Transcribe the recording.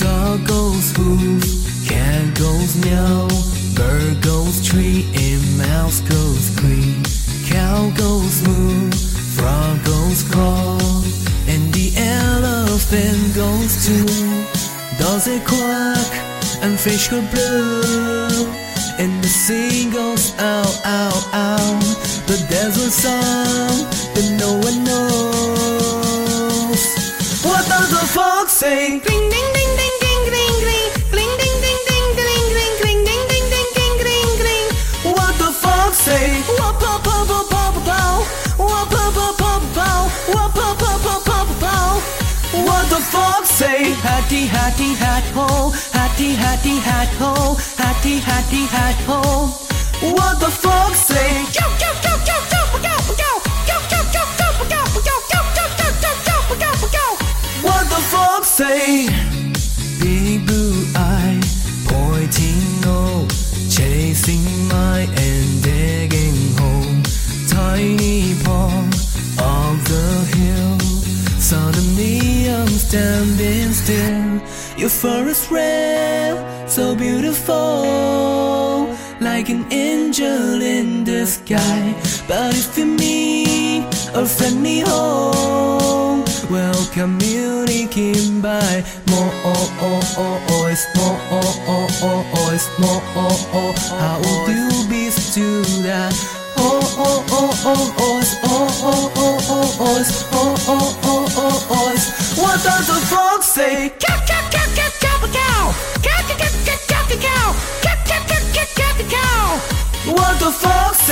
Dog goes hoof, cat goes meow, bird goes tree, and mouse goes squeak. Cow goes moo, frog goes crawl, and the elephant goes too. Does it quack, and fish go blue, and the sea goes ow, ow, ow. But there's a song that no one knows. What does the fox say? Ding, ding, ding, ding, ding, ding, ding, ding, ding, ding, ding, ding, ding, ding, ding, ding, ding, ding, ding, ding. What the fox say? Wop, pop, pop, pop, pop, pow. Wop, pop, pop, pop, pow. Wop, pop, pop, pop, pop, pow. What the fox say? Hatty, hatty, hat ho, hatty, hatty, hat ho, hatty, hatty, hat ho. What the fox say? Go, go, go, go, go, go, go, go, go, go, go, go, go, go, go, go, go, go, go. What the fox say? Big blue eye, pointing nose, chasing my and digging home. Tiny paw of the hill. Suddenly I'm standing still. Your fur is red, so beautiful, like an angel in the sky. But if you meet a friendly home, well, communicating by more, it's more, it's more. How do you be to that? It's what does the fox say? Cow, cow, cow, cow, cow, cow. Cow, cow, cow, cow, cow, cow. Cow, cow, cow, cow, cow, cow. What the fox